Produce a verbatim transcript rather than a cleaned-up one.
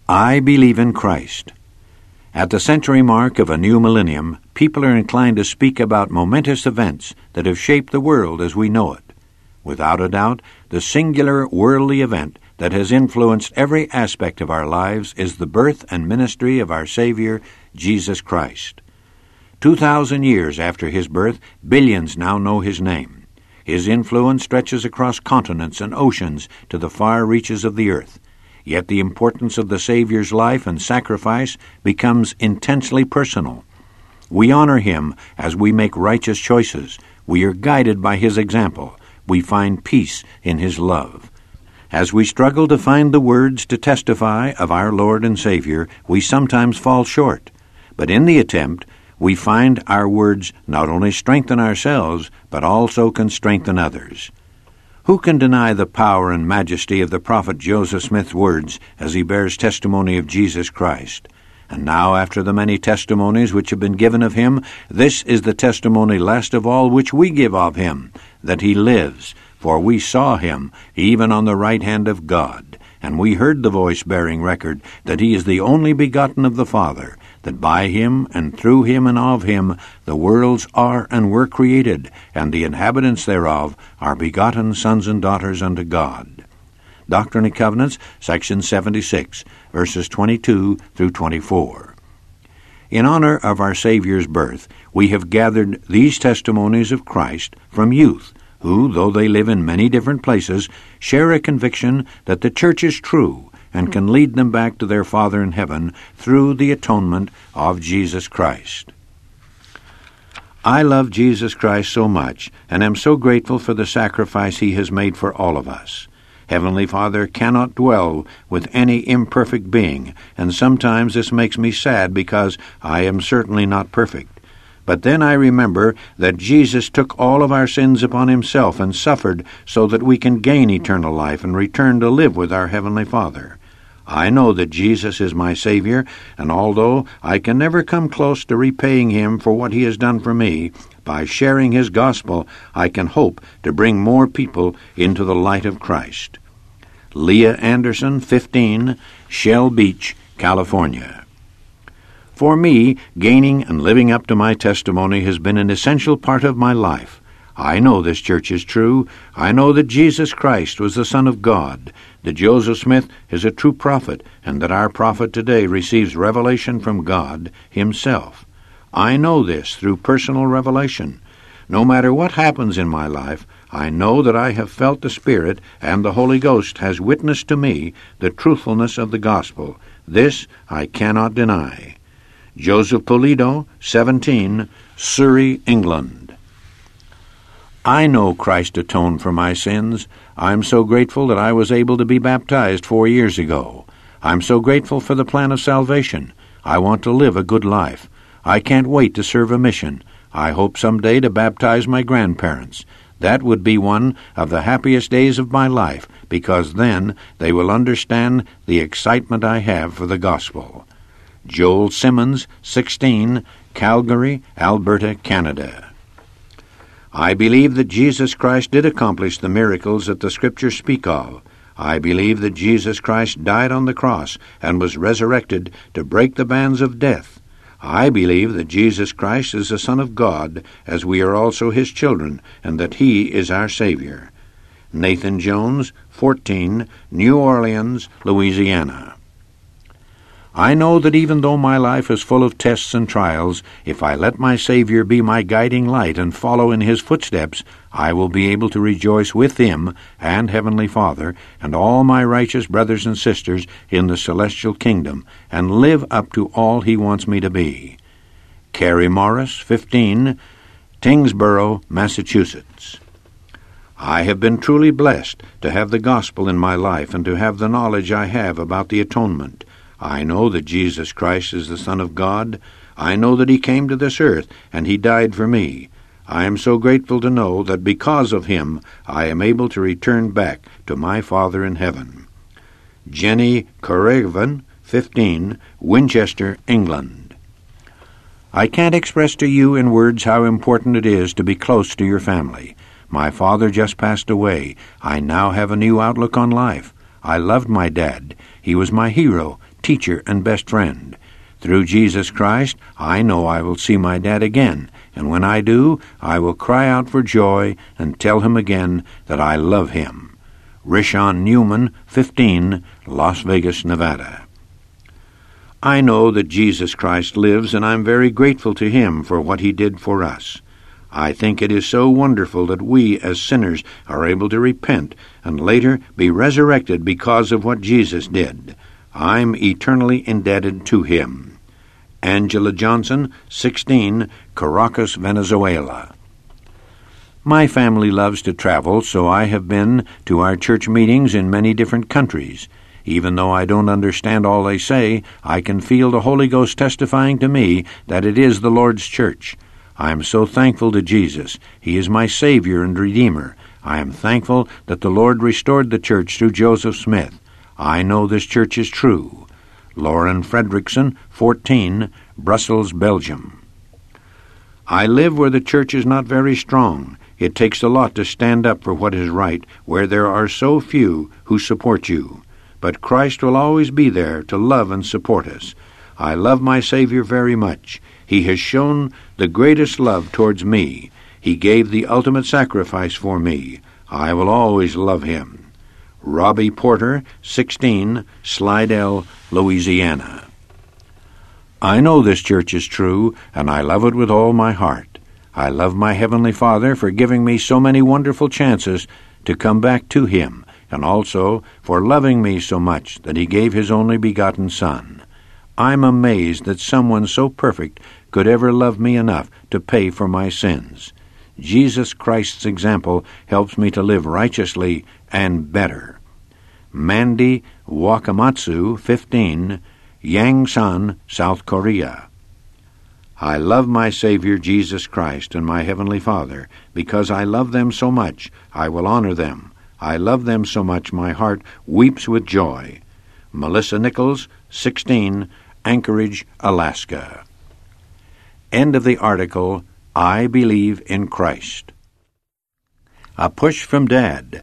I believe in Christ. At the century mark of a new millennium, people are inclined to speak about momentous events that have shaped the world as we know it. Without a doubt, the singular worldly event that has influenced every aspect of our lives is the birth and ministry of our Savior, Jesus Christ. Two thousand years after his birth, billions now know his name. His influence stretches across continents and oceans to the far reaches of the earth. Yet the importance of the Savior's life and sacrifice becomes intensely personal. We honor him as we make righteous choices. We are guided by his example. We find peace in his love. As we struggle to find the words to testify of our Lord and Savior, we sometimes fall short. But in the attempt, we find our words not only strengthen ourselves, but also can strengthen others. Who can deny the power and majesty of the prophet Joseph Smith's words as he bears testimony of Jesus Christ? And now, after the many testimonies which have been given of him, this is the testimony last of all which we give of him, that he lives. For we saw him, even on the right hand of God, and we heard the voice bearing record that he is the only begotten of the Father, that by him and through him and of him the worlds are and were created, and the inhabitants thereof are begotten sons and daughters unto God. Doctrine and Covenants, section seventy-six, verses twenty-two through twenty-four. In honor of our Savior's birth, we have gathered these testimonies of Christ from youth, who, though they live in many different places, share a conviction that the church is true and can lead them back to their Father in heaven through the atonement of Jesus Christ. I love Jesus Christ so much, and am so grateful for the sacrifice he has made for all of us. Heavenly Father cannot dwell with any imperfect being, and sometimes this makes me sad because I am certainly not perfect. But then I remember that Jesus took all of our sins upon himself and suffered so that we can gain eternal life and return to live with our Heavenly Father. I know that Jesus is my Savior, and although I can never come close to repaying him for what he has done for me, by sharing his gospel, I can hope to bring more people into the light of Christ. Leah Anderson, fifteen, Shell Beach, California. For me, gaining and living up to my testimony has been an essential part of my life. I know this church is true. I know that Jesus Christ was the Son of God, that Joseph Smith is a true prophet, and that our prophet today receives revelation from God himself. I know this through personal revelation. No matter what happens in my life, I know that I have felt the Spirit, and the Holy Ghost has witnessed to me the truthfulness of the gospel. This I cannot deny. Joseph Pulido, seventeen, Surrey, England. I know Christ atoned for my sins. I'm so grateful that I was able to be baptized four years ago. I'm so grateful for the plan of salvation. I want to live a good life. I can't wait to serve a mission. I hope someday to baptize my grandparents. That would be one of the happiest days of my life, because then they will understand the excitement I have for the gospel. Joel Simmons, sixteen, Calgary, Alberta, Canada. I believe that Jesus Christ did accomplish the miracles that the Scriptures speak of. I believe that Jesus Christ died on the cross and was resurrected to break the bands of death. I believe that Jesus Christ is the Son of God, as we are also his children, and that he is our Savior. Nathan Jones, fourteen, New Orleans, Louisiana. I know that even though my life is full of tests and trials, if I let my Savior be my guiding light and follow in his footsteps, I will be able to rejoice with him and Heavenly Father and all my righteous brothers and sisters in the celestial kingdom, and live up to all he wants me to be. Carrie Morris, fifteen, Tyngsboro, Massachusetts. I have been truly blessed to have the gospel in my life and to have the knowledge I have about the atonement. I know that Jesus Christ is the Son of God. I know that he came to this earth, and he died for me. I am so grateful to know that because of him I am able to return back to my Father in heaven. Jenny Corrigan, fifteen, Winchester, England. I can't express to you in words how important it is to be close to your family. My father just passed away. I now have a new outlook on life. I loved my dad. He was my hero, teacher, and best friend. Through Jesus Christ, I know I will see my dad again, and when I do, I will cry out for joy and tell him again that I love him. Rishon Newman, fifteen, Las Vegas, Nevada. I know that Jesus Christ lives, and I'm very grateful to him for what he did for us. I think it is so wonderful that we, as sinners, are able to repent and later be resurrected because of what Jesus did. I'm eternally indebted to him. Angela Johnson, sixteen, Caracas, Venezuela. My family loves to travel, so I have been to our church meetings in many different countries. Even though I don't understand all they say, I can feel the Holy Ghost testifying to me that it is the Lord's church. I am so thankful to Jesus. He is my Savior and Redeemer. I am thankful that the Lord restored the church through Joseph Smith. I know this church is true. Lauren Fredrickson, fourteen, Brussels, Belgium. I live where the church is not very strong. It takes a lot to stand up for what is right, where there are so few who support you. But Christ will always be there to love and support us. I love my Savior very much. He has shown the greatest love towards me. He gave the ultimate sacrifice for me. I will always love him. Robbie Porter, sixteen, Slidell, Louisiana. I know this church is true, and I love it with all my heart. I love my Heavenly Father for giving me so many wonderful chances to come back to him, and also for loving me so much that he gave his only begotten Son. I'm amazed that someone so perfect could ever love me enough to pay for my sins. Jesus Christ's example helps me to live righteously and better. Mandy Wakamatsu, fifteen, Yangsan, South Korea. I love my Savior Jesus Christ and my Heavenly Father. Because I love them so much, I will honor them. I love them so much my heart weeps with joy. Melissa Nichols, sixteen, Anchorage, Alaska. End of the article, I Believe in Christ. A Push from Dad.